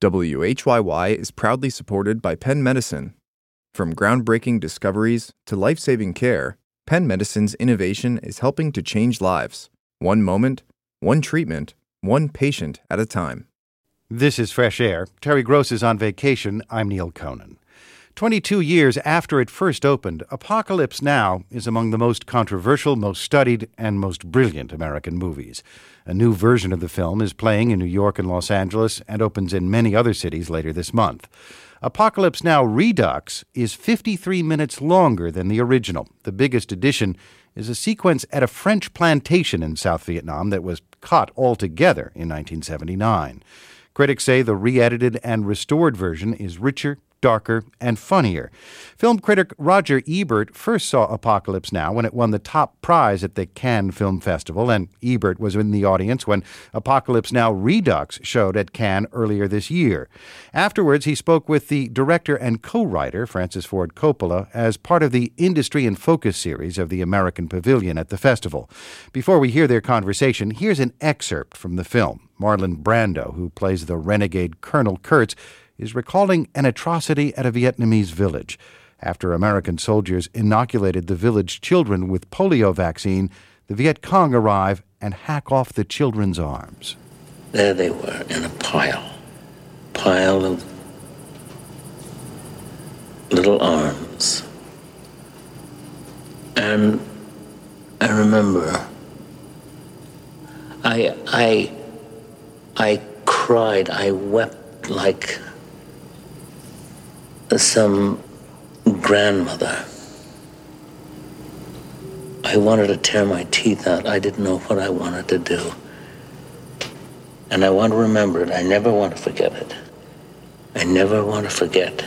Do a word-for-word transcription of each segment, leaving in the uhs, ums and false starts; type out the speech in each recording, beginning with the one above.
W H Y Y is proudly supported by Penn Medicine. From groundbreaking discoveries to life-saving care, Penn Medicine's innovation is helping to change lives, one moment, one treatment, one patient at a time. This is Fresh Air. Terry Gross is on vacation. I'm Neil Conan. twenty-two years after it first opened, Apocalypse Now is among the most controversial, most studied, and most brilliant American movies. A new version of the film is playing in New York and Los Angeles and opens in many other cities later this month. Apocalypse Now Redux is fifty-three minutes longer than the original. The biggest addition is a sequence at a French plantation in South Vietnam that was cut altogether in nineteen seventy-nine. Critics say the re-edited and restored version is richer, darker, and funnier. Film critic Roger Ebert first saw Apocalypse Now when it won the top prize at the Cannes Film Festival, and Ebert was in the audience when Apocalypse Now Redux showed at Cannes earlier this year. Afterwards, he spoke with the director and co-writer, Francis Ford Coppola, as part of the Industry in Focus series of the American Pavilion at the festival. Before we hear their conversation, here's an excerpt from the film. Marlon Brando, who plays the renegade Colonel Kurtz, is recalling an atrocity at a Vietnamese village. After American soldiers inoculated the village children with polio vaccine, the Viet Cong arrive and hack off the children's arms. There they were in a pile, pile of little arms. And I remember, I, I, I cried, I wept like some grandmother. I wanted to tear my teeth out. I didn't know what I wanted to do. And I want to remember it. I never want to forget it. I never want to forget.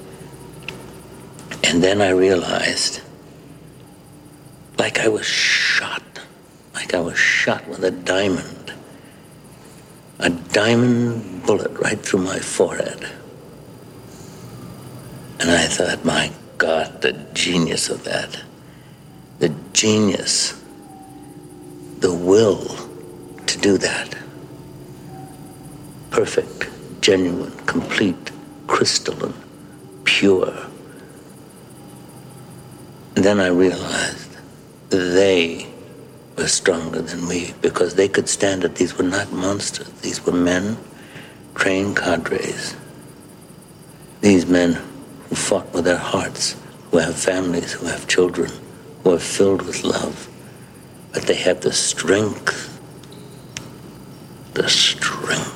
And then I realized, like I was shot, like I was shot with a diamond, a diamond bullet right through my forehead. And I thought, my God, the genius of that, the genius, the will to do that. Perfect, genuine, complete, crystalline, pure. And then I realized they were stronger than we because they could stand it. These were not monsters. These were men, trained cadres. These men who fought with their hearts, who have families, who have children, who are filled with love. But they have the strength, the strength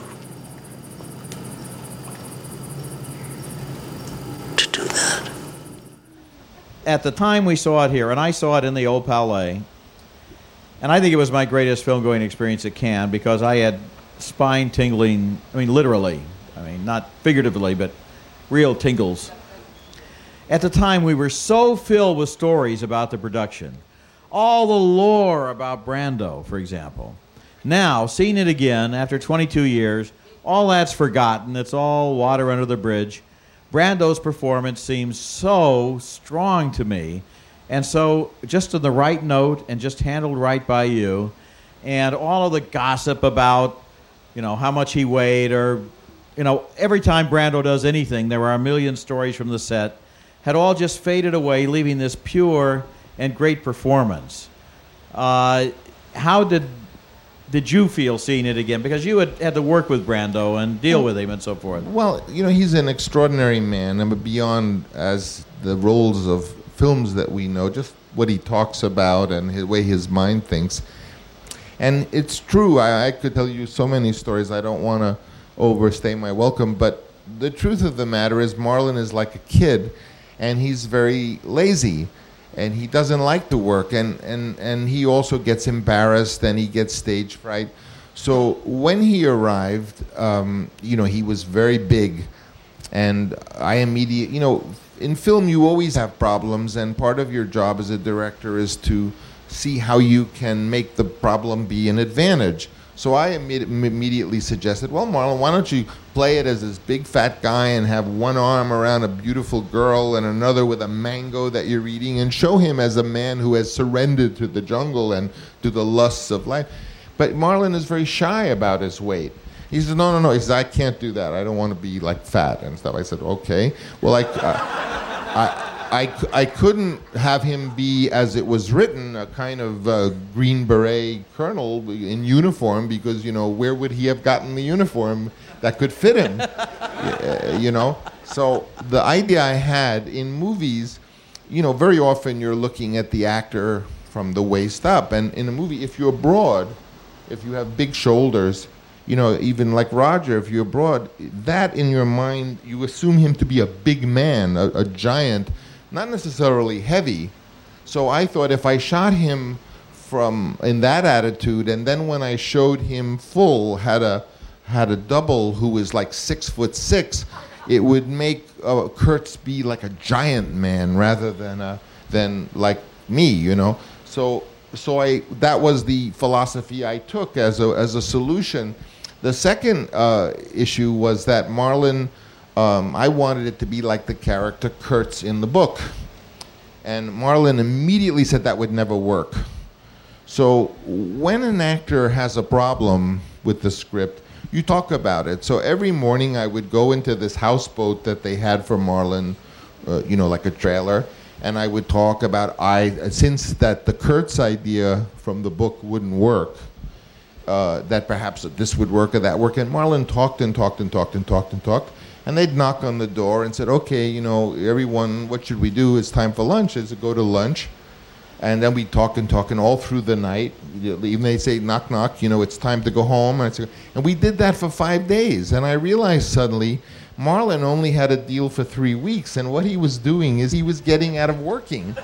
to do that. At the time we saw it here, and I saw it in the old Palais, and I think it was my greatest film-going experience at Cannes because I had spine-tingling, I mean literally, I mean not figuratively, but real tingles. At the time, we were so filled with stories about the production. All the lore about Brando, for example. Now, seeing it again after twenty-two years, all that's forgotten. It's all water under the bridge. Brando's performance seems so strong to me, and so just on the right note and just handled right by you. And all of the gossip about, you know, how much he weighed or, you know, every time Brando does anything, there are a million stories from the set, had all just faded away, leaving this pure and great performance. Uh, how did did you feel seeing it again? Because you had had to work with Brando and deal with him and so forth. Well, you know, he's an extraordinary man, and beyond as the roles of films that we know, just what he talks about and the way his mind thinks. And it's true, I, I could tell you so many stories, I don't want to overstay my welcome, but the truth of the matter is Marlon is like a kid, and he's very lazy, and he doesn't like to work, and, and, and he also gets embarrassed, and he gets stage fright. So when he arrived, um, you know, he was very big, and I immediately, you know, in film you always have problems, and part of your job as a director is to see how you can make the problem be an advantage. So I imme- immediately suggested, well, Marlon, why don't you play it as this big fat guy and have one arm around a beautiful girl and another with a mango that you're eating, and show him as a man who has surrendered to the jungle and to the lusts of life. But Marlon is very shy about his weight. He says, no, no, no. He says, I can't do that. I don't want to be like fat and stuff. I said, okay. Well, I, uh, I, I, I couldn't have him be, as it was written, a kind of uh, Green Beret colonel in uniform, because, you know, where would he have gotten the uniform that could fit him? uh, you know? So the idea I had in movies, you know, very often you're looking at the actor from the waist up. And in a movie, if you're broad, if you have big shoulders, you know, even like Roger, if you're broad, that in your mind, you assume him to be a big man, a, a giant, not necessarily heavy. So I thought if I shot him from in that attitude, and then when I showed him full, had a had a double who was like six foot six, it would make uh, Kurtz be like a giant man rather than a, than like me, you know. So so I that was the philosophy I took as a as a solution. The second uh, issue was that Marlon, um, I wanted it to be like the character Kurtz in the book. And Marlon immediately said that would never work. So when an actor has a problem with the script, you talk about it. So every morning I would go into this houseboat that they had for Marlon, uh, you know, like a trailer, and I would talk about, I since that the Kurtz idea from the book wouldn't work, Uh, that perhaps this would work or that work. And Marlon talked and talked and talked and talked and talked. And they'd knock on the door and said, okay, you know, everyone, what should we do? It's time for lunch. Is to go to lunch. And then we'd talk and talk, and all through the night, even they'd say, knock, knock, you know, it's time to go home. And, I'd say, and we did that for five days. And I realized suddenly Marlon only had a deal for three weeks. And what he was doing is he was getting out of working.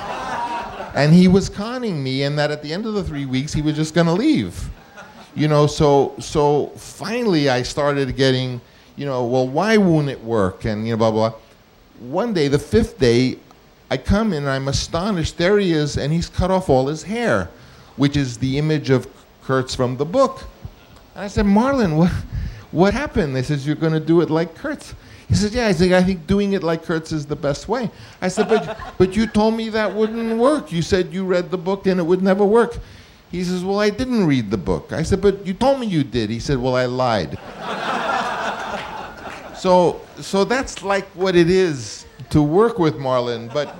And he was conning me, and that at the end of the three weeks, he was just going to leave. You know, so so finally I started getting, you know, well, why won't it work? And, you know, blah, blah, blah. One day, the fifth day, I come in and I'm astonished. There he is, and he's cut off all his hair, which is the image of Kurtz from the book. And I said, Marlon, what, what happened? They says, you're going to do it like Kurtz. He says, yeah, I think, I think doing it like Kurtz is the best way. I said, but, but you told me that wouldn't work. You said you read the book and it would never work. He says, well, I didn't read the book. I said, but you told me you did. He said, well, I lied. so so that's like what it is to work with Marlon. But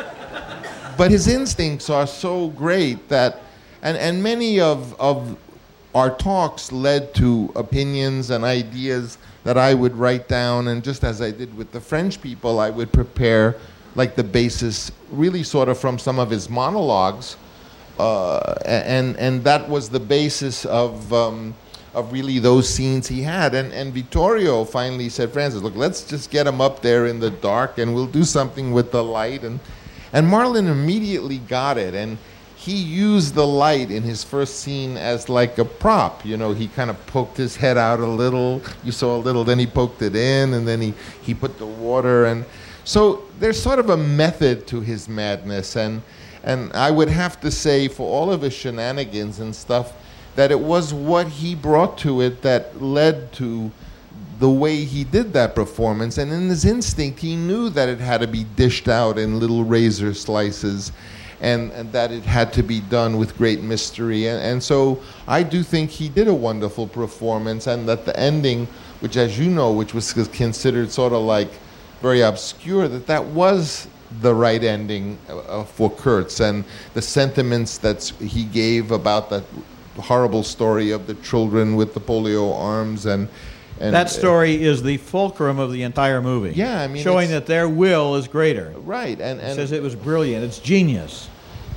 but his instincts are so great that, and, and many of, of our talks led to opinions and ideas that I would write down. And just as I did with the French people, I would prepare like the basis, really sort of from some of his monologues. Uh, and and that was the basis of um, of really those scenes he had. And and Vittorio finally said, Francis, look, let's just get him up there in the dark, and we'll do something with the light. And and Marlon immediately got it, and he used the light in his first scene as like a prop. You know, he kind of poked his head out a little. You saw a little, then he poked it in, and then he he put the water. And so there's sort of a method to his madness. And. And I would have to say, for all of his shenanigans and stuff, that it was what he brought to it that led to the way he did that performance. And in his instinct, he knew that it had to be dished out in little razor slices, and, and that it had to be done with great mystery. And, and so I do think he did a wonderful performance, and that the ending, which, as you know, which was considered sort of like very obscure, that that was the right ending uh, for Kurtz, and the sentiments that he gave about that horrible story of the children with the polio arms, and, and that story uh, is the fulcrum of the entire movie. Yeah, I mean, showing that their will is greater. Right, and, and it says it was brilliant. It's genius.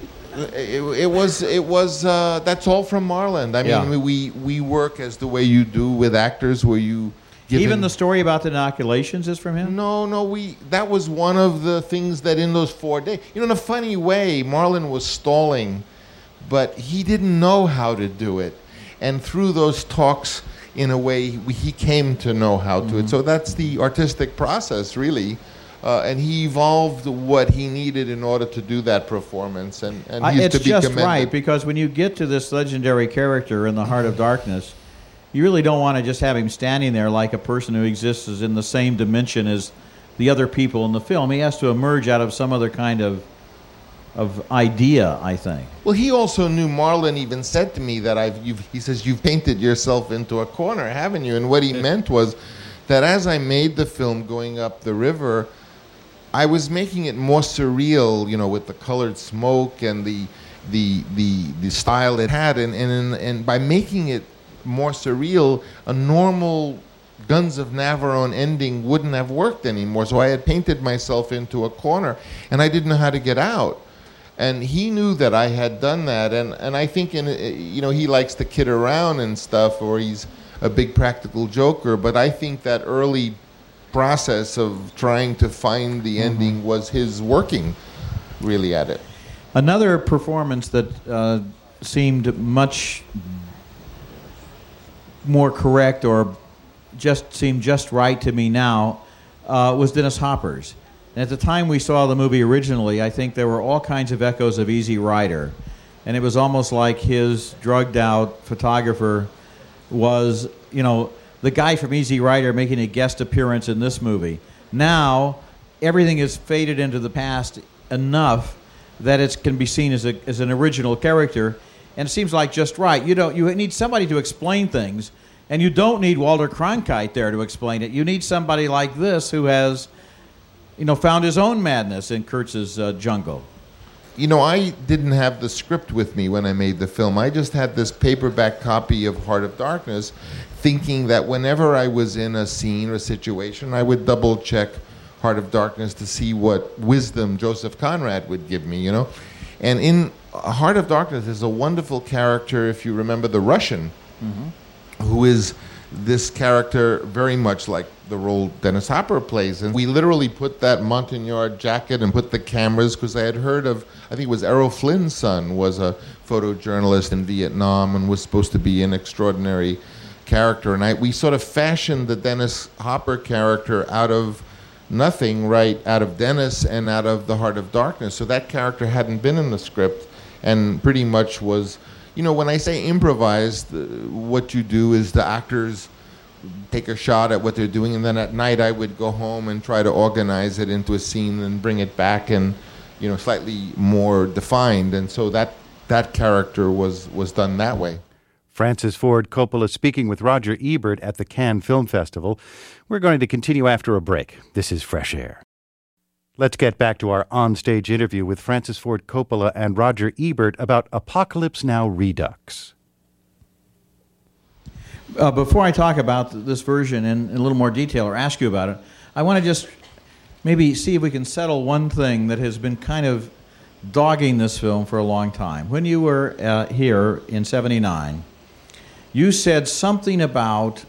It, it was. It was. Uh, that's all from Marlon. I mean, Yeah. we we work as the way you do with actors, where you. Given, Even the story about the inoculations is from him? No, no, we that was one of the things that in those four days, you know, in a funny way, Marlon was stalling, but he didn't know how to do it. And through those talks, in a way, he, he came to know how to mm-hmm. it. So that's the artistic process, really. Uh, and he evolved what he needed in order to do that performance. And, and he's uh, it's to be just commended. right, because when you get to this legendary character in the Heart of Darkness, you really don't want to just have him standing there like a person who exists as in the same dimension as the other people in the film. He has to emerge out of some other kind of of idea, I think. Well, he also knew. Marlon even said to me that I've. You've, he says you've painted yourself into a corner, haven't you? And what he meant was that as I made the film going up the river, I was making it more surreal, you know, with the colored smoke and the the the, the style it had, and and and by making it more surreal, a normal Guns of Navarone ending wouldn't have worked anymore. So I had painted myself into a corner, and I didn't know how to get out. And he knew that I had done that, and, and I think, in you know, he likes to kid around and stuff, or he's a big practical joker, but I think that early process of trying to find the ending mm-hmm. was his working really at it. Another performance that uh, seemed much more correct, or just seemed just right to me now, uh, was Dennis Hopper's. And at the time we saw the movie originally, I think there were all kinds of echoes of Easy Rider. And it was almost like his drugged-out photographer was, you know, the guy from Easy Rider making a guest appearance in this movie. Now, everything is faded into the past enough that it can be seen as a as an original character, and it seems like just right. You don't you need somebody to explain things, and you don't need Walter Cronkite there to explain it. You need somebody like this who has, you know, found his own madness in Kurtz's uh, jungle. You know, I didn't have the script with me when I made the film. I just had this paperback copy of Heart of Darkness, thinking that whenever I was in a scene or a situation, I would double check Heart of Darkness to see what wisdom Joseph Conrad would give me, you know. And in Heart of Darkness, there's a wonderful character, if you remember, the Russian, mm-hmm. who is this character very much like the role Dennis Hopper plays. And we literally put that Montagnard jacket and put the cameras, because I had heard of, I think it was Errol Flynn's son was a photojournalist in Vietnam and was supposed to be an extraordinary character. And I, we sort of fashioned the Dennis Hopper character out of nothing, right, out of Dennis and out of the Heart of Darkness. So that character hadn't been in the script and pretty much was, you know, when I say improvised, uh, what you do is the actors take a shot at what they're doing, and then at night I would go home and try to organize it into a scene and bring it back and, you know, slightly more defined. And so that that character was, was done that way. Francis Ford Coppola speaking with Roger Ebert at the Cannes Film Festival. We're going to continue after a break. This is Fresh Air. Let's get back to our on-stage interview with Francis Ford Coppola and Roger Ebert about Apocalypse Now Redux. Uh, before I talk about this version in, in a little more detail or ask you about it, I want to just maybe see if we can settle one thing that has been kind of dogging this film for a long time. When you were uh, here in seventy-nine, you said something about,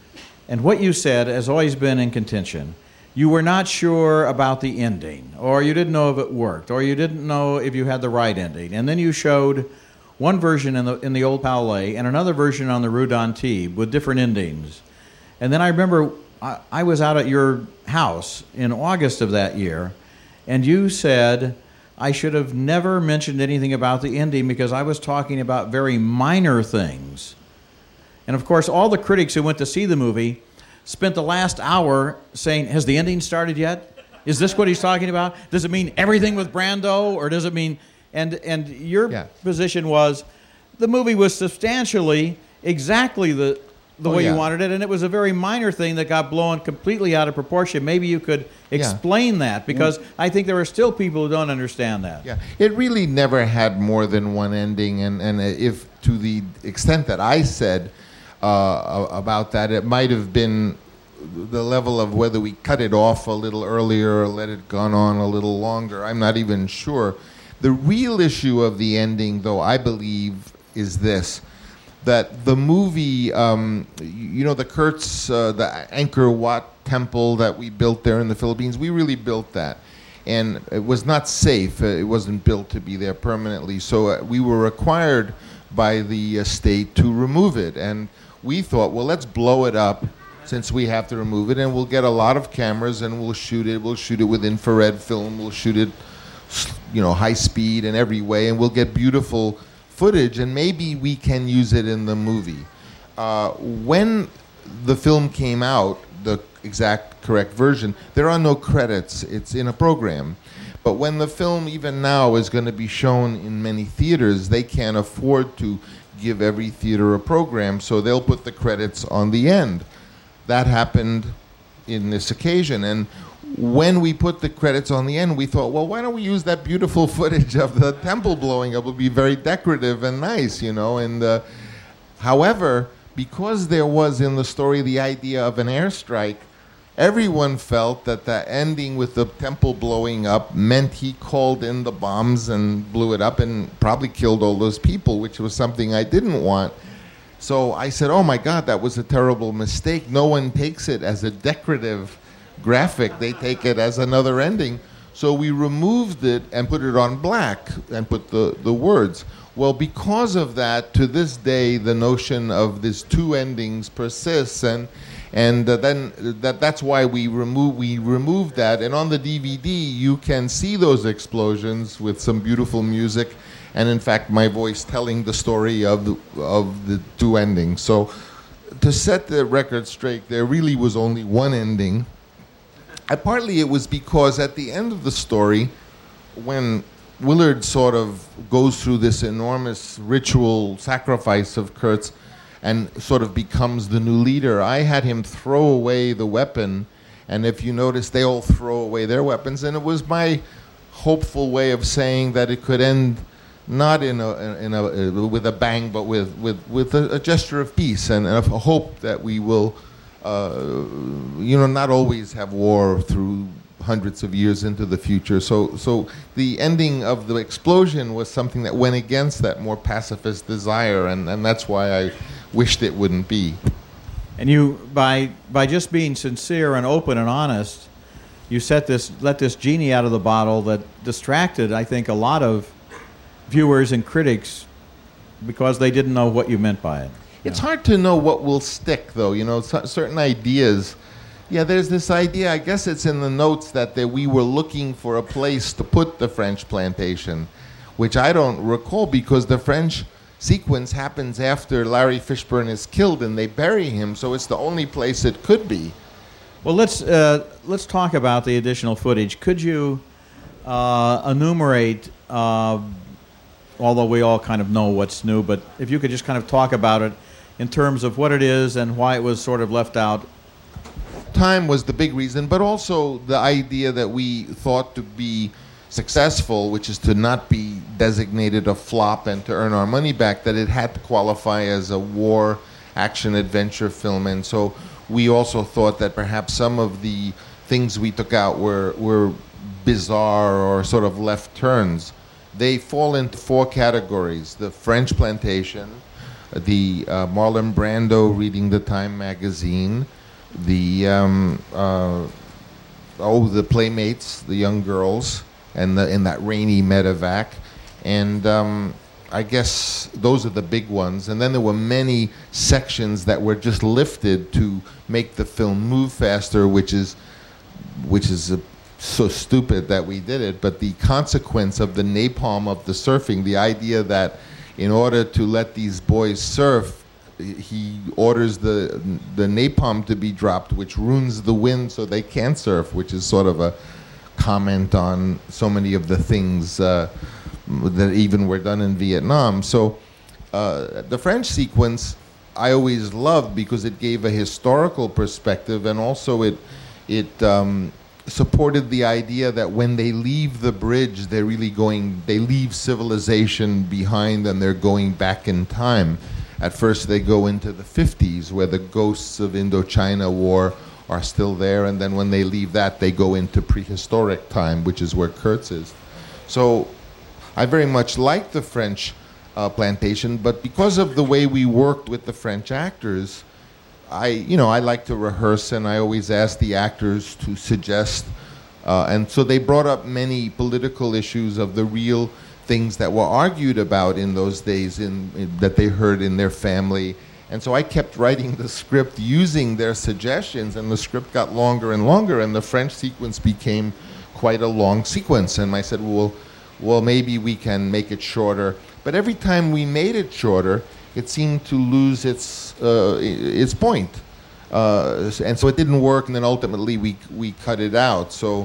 and what you said has always been in contention, you were not sure about the ending, or you didn't know if it worked, or you didn't know if you had the right ending. And then you showed one version in the in the Old Palais and another version on the Rue d'Antibes with different endings. And then I remember I, I was out at your house in August of that year, and you said I should have never mentioned anything about the ending because I was talking about very minor things. And of course, all the critics who went to see the movie spent the last hour saying, has the ending started yet? Is this what he's talking about? Does it mean everything with Brando, or does it mean... And and your yeah. position was the movie was substantially exactly the the oh, way yeah. you wanted it, and it was a very minor thing that got blown completely out of proportion. Maybe you could explain yeah. that, because mm. I think there are still people who don't understand that. Yeah, it really never had more than one ending, and, and if to the extent that I said uh, about that, it might have been the level of whether we cut it off a little earlier or let it go on a little longer. I'm not even sure. The real issue of the ending, though, I believe, is this, that the movie, um, you know, the Kurtz, uh, the Angkor Wat temple that we built there in the Philippines, we really built that. And it was not safe. It wasn't built to be there permanently. So uh, we were required by the uh, state to remove it. And we thought, well, let's blow it up since we have to remove it, and we'll get a lot of cameras and we'll shoot it. We'll shoot it with infrared film. We'll shoot it, you know, high speed in every way, and we'll get beautiful footage, and maybe we can use it in the movie. Uh, when the film came out, the exact correct version, there are no credits. It's in a program. But when the film, even now, is going to be shown in many theaters, they can't afford to give every theater a program, so they'll put the credits on the end. That happened in this occasion. And when we put the credits on the end, we thought, well, why don't we use that beautiful footage of the temple blowing up? It would be very decorative and nice, you know. And uh, however, because there was in the story the idea of an airstrike, everyone felt that the ending with the temple blowing up meant he called in the bombs and blew it up and probably killed all those people, which was something I didn't want. So I said, oh my God, that was a terrible mistake. No one takes it as a decorative graphic. They take it as another ending. So we removed it and put it on black and put the, the words. Well, because of that, to this day, the notion of these two endings persists, and and uh, then that that's why we remove we removed that. And on the D V D, you can see those explosions with some beautiful music, and in fact, my voice telling the story of the, of the two endings. So, to set the record straight, there really was only one ending. And partly it was because at the end of the story, when Willard sort of goes through this enormous ritual sacrifice of Kurtz and sort of becomes the new leader, I had him throw away the weapon, and if you notice, they all throw away their weapons, and it was my hopeful way of saying that it could end not in a, in a uh, with a bang, but with with, with a, a gesture of peace and, and a hope that we will, uh, you know, not always have war through hundreds of years into the future. So, so the ending of the explosion was something that went against that more pacifist desire, and, and that's why I wished it wouldn't be. And you, by by just being sincere and open and honest, you set this let this genie out of the bottle that distracted, I think, a lot of viewers and critics because they didn't know what you meant by it. It's hard to know what will stick, though. You know, c- certain ideas. Yeah, there's this idea, I guess it's in the notes, that they, we were looking for a place to put the French plantation, which I don't recall because the French sequence happens after Larry Fishburne is killed and they bury him, so it's the only place it could be. Well, let's uh, let's talk about the additional footage. Could you uh, enumerate, uh, although we all kind of know what's new, but if you could just kind of talk about it in terms of what it is and why it was sort of left out. Time was the big reason, but also the idea that we thought to be successful, which is to not be designated a flop and to earn our money back, that it had to qualify as a war action adventure film. And so we also thought that perhaps some of the things we took out were were bizarre or sort of left turns. They fall into four categories: the French plantation, the uh, Marlon Brando reading the Time magazine, the um, uh, oh the Playmates, the young girls, and the, in that rainy medevac, and um, I guess those are the big ones. And then there were many sections that were just lifted to make the film move faster, which is which is uh, so stupid that we did it. But the consequence of the napalm of the surfing, the idea that in order to let these boys surf, he orders the the napalm to be dropped, which ruins the wind so they can't surf, which is sort of a comment on so many of the things uh, that even were done in Vietnam. So uh, the French sequence I always loved because it gave a historical perspective, and also it it um, supported the idea that when they leave the bridge, they're really going, they leave civilization behind and they're going back in time. At first they go into the fifties, where the ghosts of Indochina War are still there, and then when they leave that, they go into prehistoric time, which is where Kurtz is. So I very much liked the French uh, plantation, but because of the way we worked with the French actors, I, you know, I like to rehearse, and I always ask the actors to suggest, uh, and so they brought up many political issues of the real things that were argued about in those days, in, in that they heard in their family. And so I kept writing the script using their suggestions, and the script got longer and longer, and the French sequence became quite a long sequence. And I said, well, well, maybe we can make it shorter. But every time we made it shorter, it seemed to lose its uh, its point. Uh, and so it didn't work, and then ultimately we we cut it out. So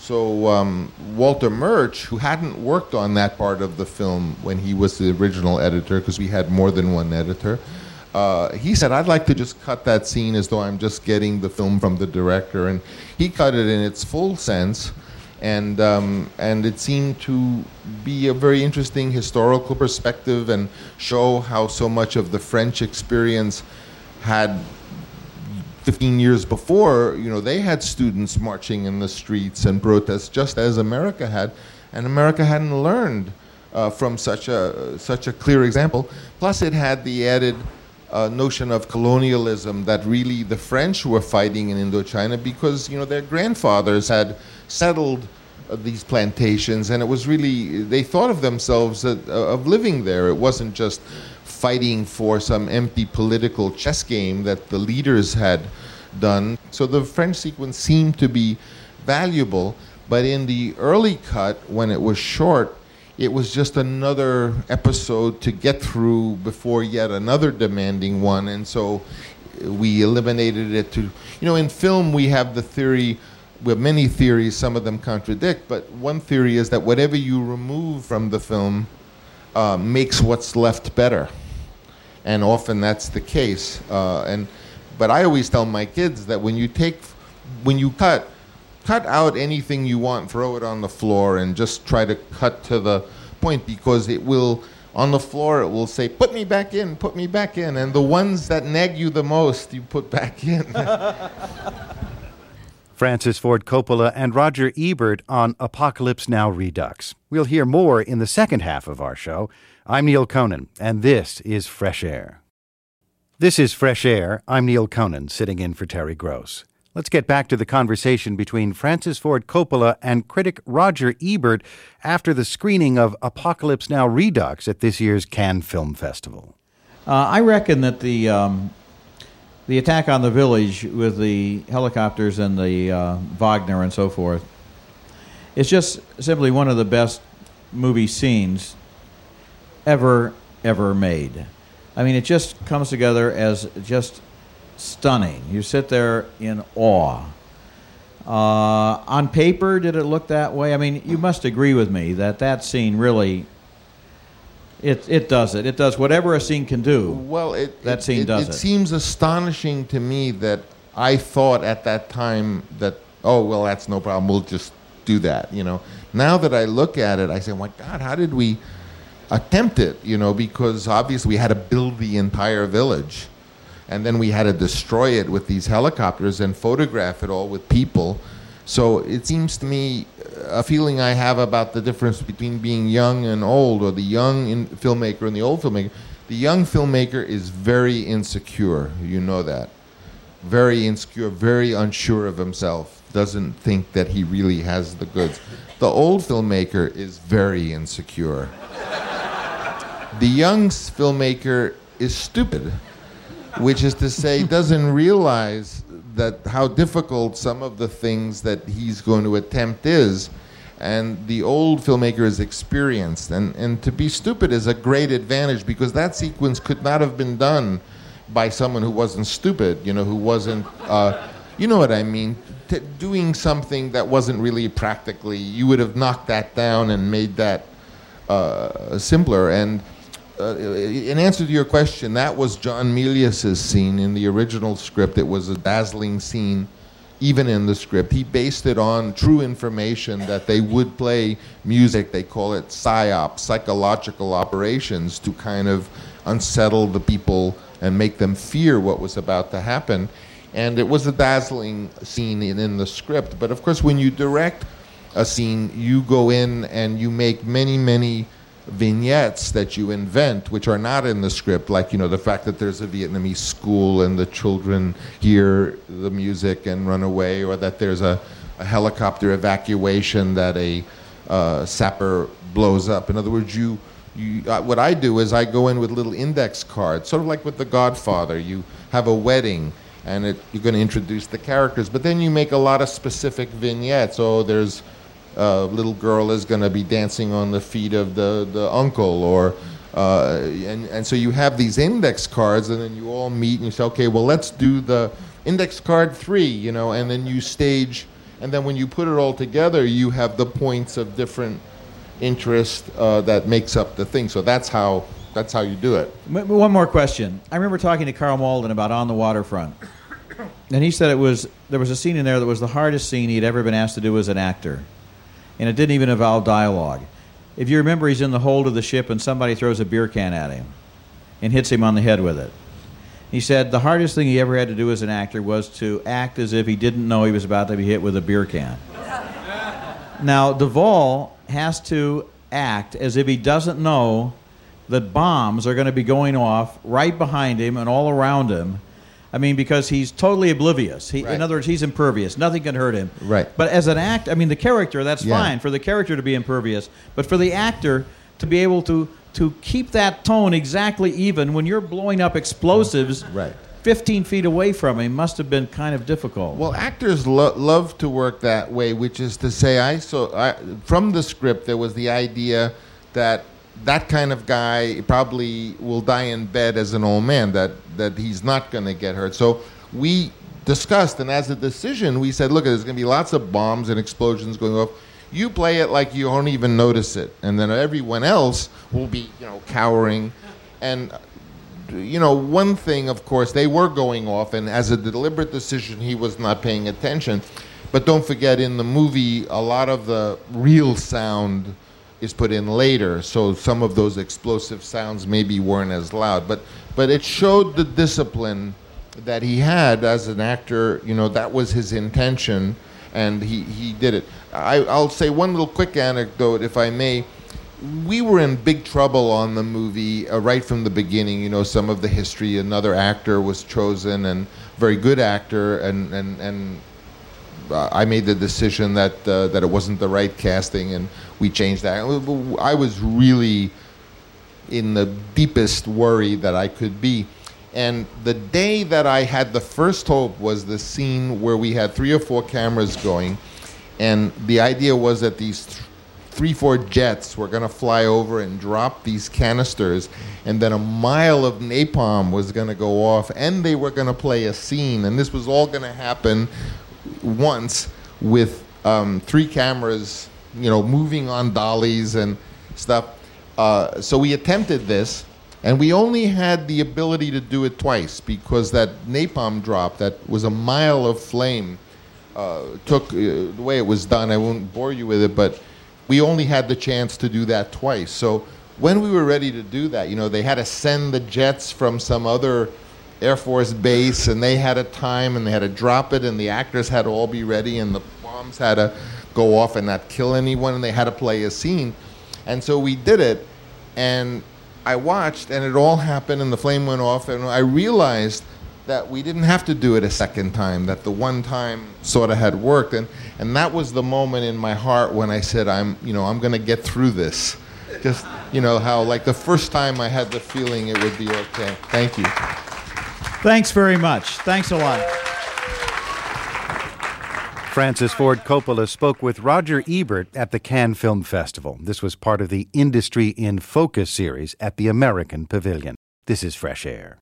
So um, Walter Murch, who hadn't worked on that part of the film when he was the original editor, because we had more than one editor, uh, he said, I'd like to just cut that scene as though I'm just getting the film from the director. And he cut it in its full sense, and um, and it seemed to be a very interesting historical perspective and show how so much of the French experience had fifteen years before, you know, they had students marching in the streets and protests just as America had, and America hadn't learned uh, from such a such a clear example. Plus, it had the added uh, notion of colonialism that really the French were fighting in Indochina because, you know, their grandfathers had settled uh, these plantations, and it was really, they thought of themselves uh, of living there. It wasn't just fighting for some empty political chess game that the leaders had done. So the French sequence seemed to be valuable, but in the early cut, when it was short, it was just another episode to get through before yet another demanding one, and so we eliminated it to, you know, in film we have the theory, we have many theories, some of them contradict, but one theory is that whatever you remove from the film uh, makes what's left better. And often that's the case. Uh, and but I always tell my kids that when you take, when you cut, cut out anything you want, throw it on the floor, and just try to cut to the point, because it will, on the floor, it will say, put me back in, put me back in. And the ones that nag you the most, you put back in. Francis Ford Coppola and Roger Ebert on Apocalypse Now Redux. We'll hear more in the second half of our show. I'm Neil Conan, and this is Fresh Air. This is Fresh Air. I'm Neil Conan, sitting in for Terry Gross. Let's get back to the conversation between Francis Ford Coppola and critic Roger Ebert after the screening of Apocalypse Now Redux at this year's Cannes Film Festival. Uh, I reckon that the um, the attack on the village with the helicopters and the uh, Wagner and so forth is just simply one of the best movie scenes ever, ever made. I mean, it just comes together as just stunning. You sit there in awe. Uh, on paper, did it look that way? I mean, you must agree with me that that scene really, it it does it. It does whatever a scene can do. Well, it, that it, scene it, does it. it. It seems astonishing to me that I thought at that time that, oh, well, that's no problem. We'll just do that, you know. Now that I look at it, I say, my God, how did we attempt it, you know, because obviously we had to build the entire village, and then we had to destroy it with these helicopters and photograph it all with people. So it seems to me a feeling I have about the difference between being young and old, or the young in filmmaker and the old filmmaker. The young filmmaker is very insecure, you know that. Very insecure, very unsure of himself, doesn't think that he really has the goods. The old filmmaker is very insecure. The young filmmaker is stupid, which is to say, doesn't realize that how difficult some of the things that he's going to attempt is. And the old filmmaker is experienced. And, and to be stupid is a great advantage, because that sequence could not have been done by someone who wasn't stupid, you know, who wasn't, uh, you know what I mean, T- doing something that wasn't really practically, you would have knocked that down and made that uh, simpler. And Uh, in answer to your question, that was John Milius's scene in the original script. It was a dazzling scene, even in the script. He based it on true information that they would play music. They call it psyop, psychological operations, to kind of unsettle the people and make them fear what was about to happen. And it was a dazzling scene in, in the script. But of course, when you direct a scene, you go in and you make many, many vignettes that you invent, which are not in the script, like, you know, the fact that there's a Vietnamese school and the children hear the music and run away, or that there's a, a helicopter evacuation that a uh, sapper blows up. In other words, you, you uh, what I do is I go in with little index cards, sort of like with The Godfather. You have a wedding, and it, you're going to introduce the characters, but then you make a lot of specific vignettes. Oh, there's a uh, little girl is going to be dancing on the feet of the, the uncle, or uh, and, and so you have these index cards, and then you all meet and you say, okay, well, let's do the index card three, you know, and then you stage, And then when you put it all together, you have the points of different interest uh, that makes up the thing. So that's how that's how you do it. One more question. I remember talking to Carl Malden about On the Waterfront. And he said it was there was a scene in there that was the hardest scene he'd ever been asked to do as an actor. And it didn't even involve dialogue. If you remember, he's in the hold of the ship and somebody throws a beer can at him and hits him on the head with it. He said the hardest thing he ever had to do as an actor was to act as if he didn't know he was about to be hit with a beer can. Now, Duvall has to act as if he doesn't know that bombs are going to be going off right behind him and all around him. I mean, because he's totally oblivious. He, Right. In other words, he's impervious. Nothing can hurt him. Right. But as an act, I mean, the character, that's Yeah. fine for the character to be impervious. But for the actor to be able to to keep that tone exactly even when you're blowing up explosives Right. fifteen feet away from him must have been kind of difficult. Well, actors lo- love to work that way, which is to say, I so I, from the script there was the idea that that kind of guy probably will die in bed as an old man, that that he's not going to get hurt. So we discussed, and as a decision, we said, look, there's going to be lots of bombs and explosions going off. You play it like you don't even notice it, and then everyone else will be, you know, cowering. And you know, one thing, of course, they were going off, and as a deliberate decision, he was not paying attention. But don't forget, in the movie, a lot of the real sound is put in later, so some of those explosive sounds maybe weren't as loud. But but it showed the discipline that he had as an actor. You know, that was his intention, and he, he did it. I, I'll say one little quick anecdote, if I may. We were in big trouble on the movie uh, right from the beginning. You know, some of the history, another actor was chosen, and very good actor, and and and uh, I made the decision that uh, that it wasn't the right casting, and we changed that. I was really in the deepest worry that I could be. And the day that I had the first hope was the scene where we had three or four cameras going, and the idea was that these th- three, four jets were going to fly over and drop these canisters, and then a mile of napalm was going to go off, and they were going to play a scene, and this was all going to happen once with um, three cameras, you know, moving on dollies and stuff. Uh, so we attempted this, and we only had the ability to do it twice because that napalm drop, that was a mile of flame, uh, took, uh, the way it was done, I won't bore you with it, but we only had the chance to do that twice. So when we were ready to do that, you know, they had to send the jets from some other Air Force base, and they had a time, and they had to drop it, and the actors had to all be ready, and the bombs had to go off and not kill anyone, and they had to play a scene. And so we did it, and I watched, and it all happened, and the flame went off, and I realized that we didn't have to do it a second time, that the one time sort of had worked. And, and that was the moment in my heart when I said, I'm, you know, I'm going to get through this. Just, you know, how like the first time I had the feeling it would be okay. Thank you. Thanks very much. Thanks a lot. Francis Ford Coppola spoke with Roger Ebert at the Cannes Film Festival. This was part of the Industry in Focus series at the American Pavilion. This is Fresh Air.